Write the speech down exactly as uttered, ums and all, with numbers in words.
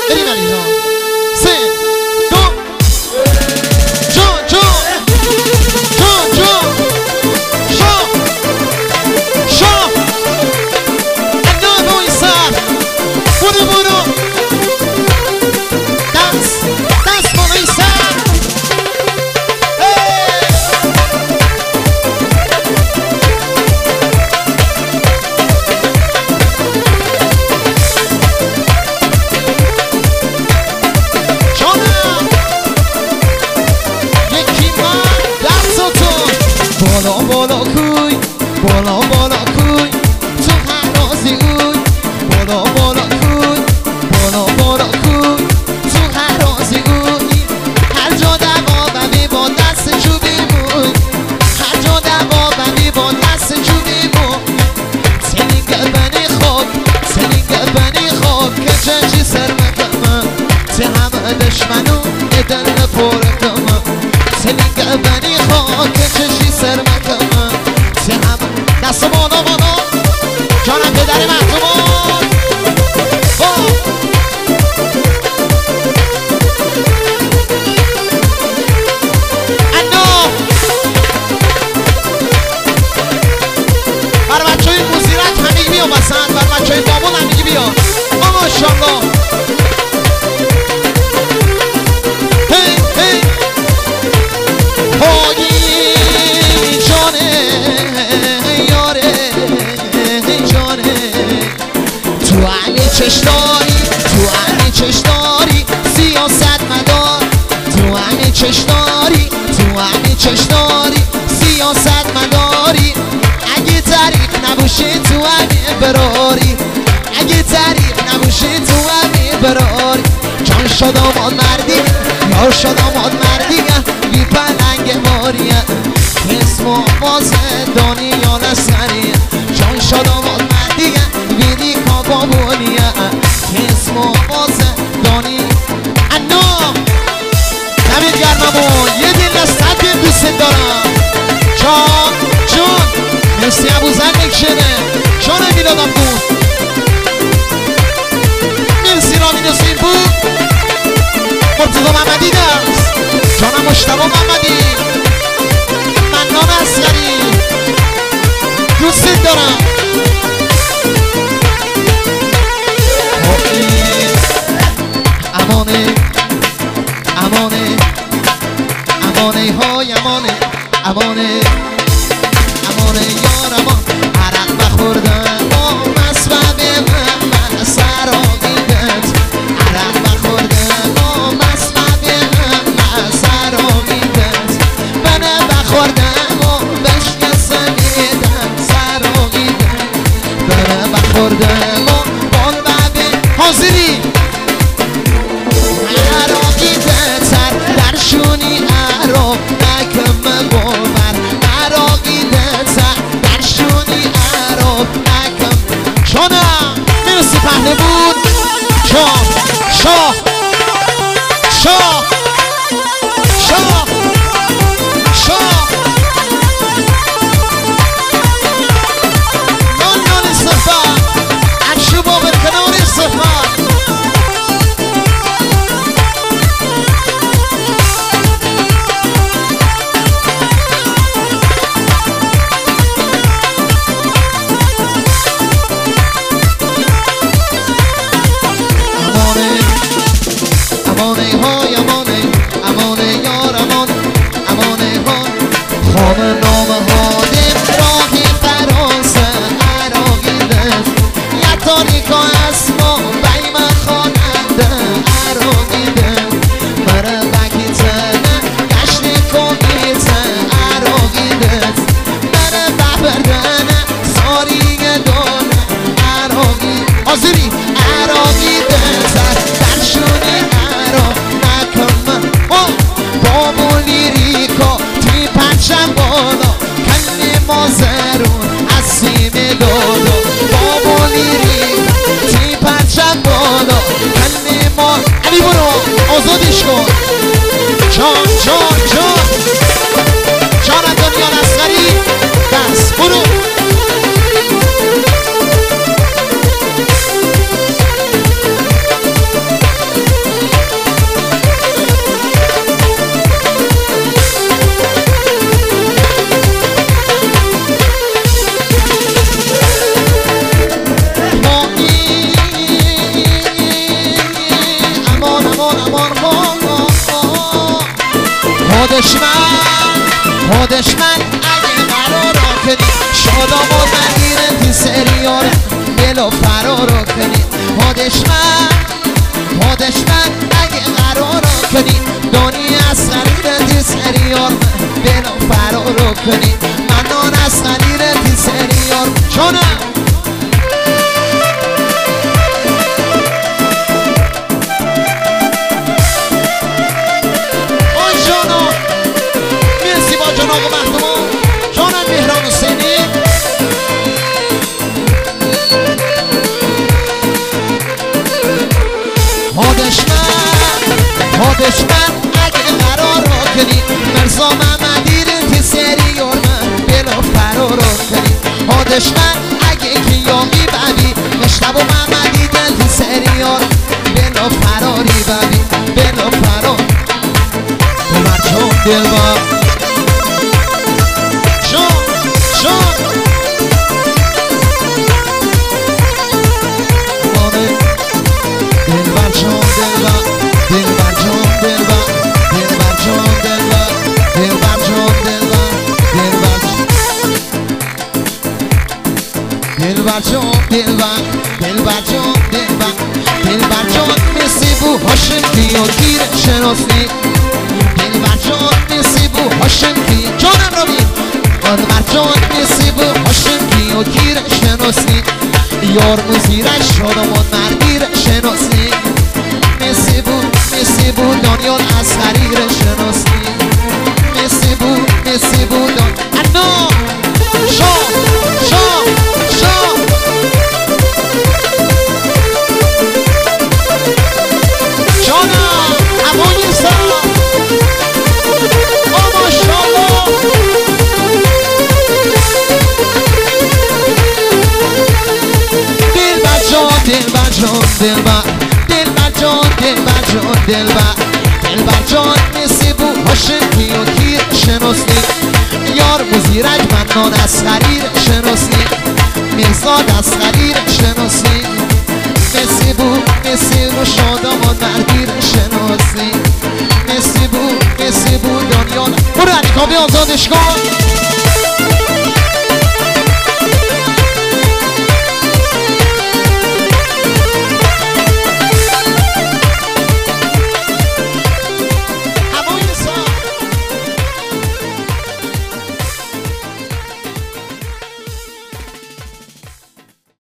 بریم علی جان سه دو جان جان جان جان شاه شاه انا بوی سر برو برو دست دست بالای سر بالا بالا کوی بالا بالا کوی تو هرازی اوی بالا بالا کوی بالا بالا کوی تو هرازی اوی هر جا دوا بمی با دست چوبی موی هر جا دوا بمی با دست چوبی موی سنینگه بنی خوب سنینگه بنی خوب که چنجی سر مکمه تی همه دشمنو ادن پورکمه سنینگه بنی خوب که چنجی سر مکمه تی همه دست بالا بالا جانم پدر محتومان انا بر بچه های موزیرک همگی بیا بسند بر بچه های بابون همگی بیا ما ماشالله هی هی هایی جانه یاره جانه تو علی چشداری تو علی چشداری سیاست مدار تو علی چشداری تو علی چشداری سیاست مداری اگه طریق نباشه تو علی براری اگه طریق نباشه تو علی براری جان شد آماد مردی یار شد آماد مردی بی پلنگ باریه اسم آواز دانیال اسکری جان شد آماد مردی بیدی کابا بولیه اسم آواز دانی انا نمید گرممون یه دل نستد بیم دوست دارم جان جان مرسی ابوزن نکشنه جان میلادم بود مرسی رامین حسین بود مرتضی محمدی درست جانم مشتبه محمدی من نام اسکری دوست دارم امانه امانه امانه های امانه امانه امانه یار امان عرق بخوردن با مسبب من من سراغیدت عرق بخوردن با مسبب من من سراغیدت بنه بخوردن و بشکسمیدن سراغیدت بنه بخوردن و بال ببه حاضری عراقیدت سر درشونی عراق نکم باور عراقیدت سر درشونی عراق نکم جانم مرسی پهلوون شاه شاه شاه شاه شاه نان نان صفا عشو بابر کنار صفا امانه های امانه امانه یار امان امانه ها خواب نامه هادم راهی فرانسه عراقیدت یا تاریکا اسما بیم خواننده عراقیدت مره بکیتنه گشت کنیته عراقیدت مره ببردنه ساری دانه عراقی آزری عراقیدت درشونی بابولی ریکا توی پنچم بالا کلی مازرون از سیم دادا بابولی ریکا توی پنچم بالا کلی ما علی برو آزادش کن جان جان جان جان دنیا نسخری دست برو خودش من خودش من اگه قرار کنی شادم و نگیره تی سریاره دلو فرارو کنی خودش من خودش من اگه قرار کنی دنیا از خرید تی سریار دلو فرارو کنی منان از خرید تی سریار چونم جناب محتوم جانم مهران حسینی خودش من خودش من اگه قرار کنی مرزا محمدی رو تی سریار من بلا فرار کنی خودش من اگه کیامی ببی مشتب و محمدی دل تی سریار بلا فراری ببی بلا فرار ببر چون دل با دلبر جان دلبر دلبر جان دلبر دلبر جان مثل بو هاشم کی و گیر شناسی دلبر جان مثل بو هاشم کی جانم رو بید دلبر جان مثل بو هاشم کی و گیر شناسی یار مزیرش شادمان مردیر شناسی مثل بو مثل بو دانیال از خریر شناسی مثل بو مثل بو دان انا شا شا دلبر جان دلبر دلبر جان دلبر جان دلبر دلبر جان مثل بو هاشم کی و کیر شناسی یار مزیرک منان از خریر شناسی مرزاد از خریر شناسی مثل بو مثل بو شادمان مردیر شناسی مثل بو مثل بو دانیال برو علی کامی آزادش کن